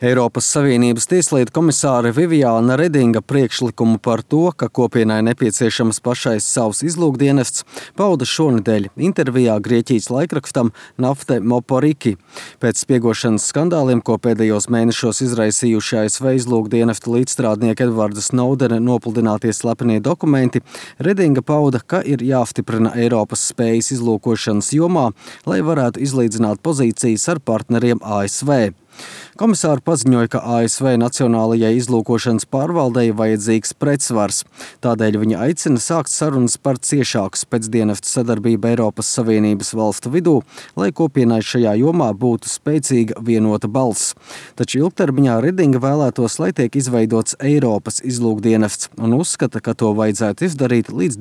Eiropas Savienības tieslietu komisāre Viviāna Redinga priekšlikumu par to, ka kopienai nepieciešams pašais savs izlūkdienests, pauda šonedēļ intervijā Grieķijas laikrakstam Nafte Moporiki. Pēc spiegošanas skandāliem, ko pēdējos mēnešos izraisījuši ASV izlūkdienesta līdzstrādnieka Edvarda Snowdena nopludinātie slepenie dokumenti, Redinga pauda, ka ir jāstiprina Eiropas spējas izlūkošanas jomā, lai varētu izlīdzināt pozīcijas ar partneriem ASV. Komisāra paziņoja, ka ASV Nacionālajai izlūkošanas pārvaldei vajadzīgs pretsvars. Tādēļ viņa aicina sākt sarunas par ciešāku spēcdienestu sadarbību Eiropas Savienības valstu vidū, lai kopienai šajā jomā būtu spēcīga vienota balss. Taču ilgtermiņā Redinga vēlētos, lai tiek izveidots Eiropas izlūkdienests un uzskata, ka to vajadzētu izdarīt līdz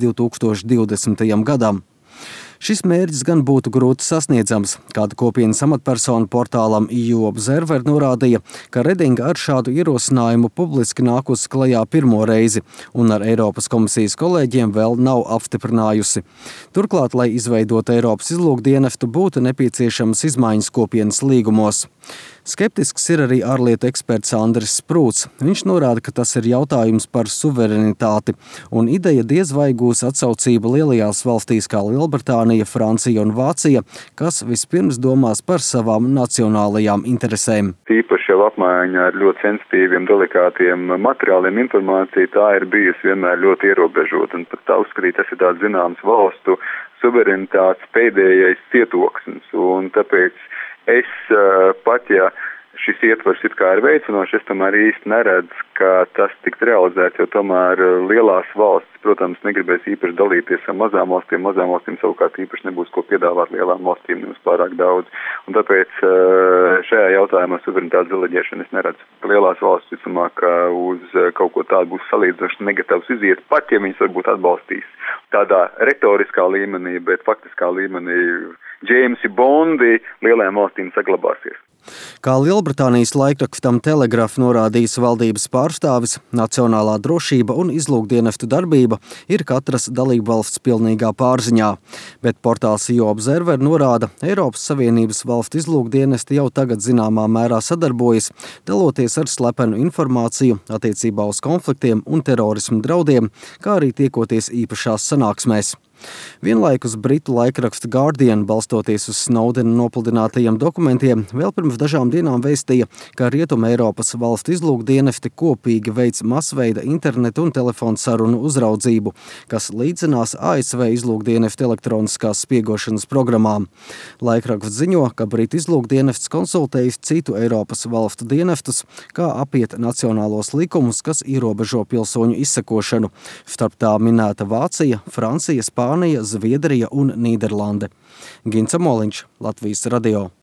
2020. gadam. Šis mērķis gan būtu grūti sasniedzams. Kāda kopienas amatpersona portālam EU Observer norādīja, ka Redinga ar šādu ierosinājumu publiski nākusi klajā pirmo reizi un ar Eiropas komisijas kolēģiem vēl nav apstiprinājusi. Turklāt, lai izveidotu Eiropas izlūkdienestu, būtu nepieciešamas izmaiņas kopienas līgumos. Skeptisks ir arī ārlietu eksperts Andris Sprūts. Viņš norāda, ka tas ir jautājums par suverenitāti, un ideja diez vai gūs atsaucību lielajās valstīs kā Lielbritānija, Francija un Vācija, kas vispirms domās par savām nacionālajām interesēm. Tīpaši jau apmaiņa ar ļoti sensitīviem, delikātiem materiāliem informācija, tā ir bijusi vienmēr ļoti ierobežota, un pat tā uzskatīt, tas ir tāds zināms valstu suverenitātes pēdējais cietoksnis, un tāpēc es pat, ja šis ietvars it kā ir veicinošs, es tomēr īsti neredzu, ka tas tiks realizēts, jo tomēr lielās valstis, protams, negribēs īpaši dalīties ar mazām valstīm savukārt īpaši nebūs ko piedāvāt lielām valstīm, nemaz pārāk daudz. Un tāpēc šajā jautājumā suverenitātes deleģēšana es neredzu. Lielās valstis, vismaz, ka uz kaut ko tādu būs salīdzinoši negatīvs iziet, pat ja viņas varbūt atbalstīs tādā retoriskā līmenī, bet faktiskā līmenī Džeimsi Bondi lielajām valstīm saglabāsies. Kā Lielbritānijas laikrakstam Telegraph norādījis valdības pārstāvis, nacionālā drošība un izlūkdienestu darbība ir katras dalībvalsts pilnīgā pārziņā. Bet portāls EU Observer norāda, Eiropas Savienības valstu izlūkdienesti jau tagad zināmā mērā sadarbojas, daloties ar slepenu informāciju attiecībā uz konfliktiem un terorismu draudiem, kā arī tiekoties īpašās sanāksmēs. Vienlaikus britu laikraksta Guardian, balstoties uz Snowdena nopludinātajiem dokumentiem, vēl pirms dažām dienām vēstīja, ka Rietuma Eiropas valstu izlūkdienesti kopīgi veic masveida internetu un telefonu sarunu uzraudzību, kas līdzinās ASV izlūkdienestu elektroniskās spiegošanas programmām. Laikraksts ziņo, ka britu izlūkdienests konsultējis citu Eiropas valstu dienestus, kā apiet nacionālos likumus, kas ierobežo pilsoņu izsekošanu. Starp tā minēta Vācija, Francija, Spānija, Zviedrija un Nīderlande. Gints Amoliņš, Latvijas radio.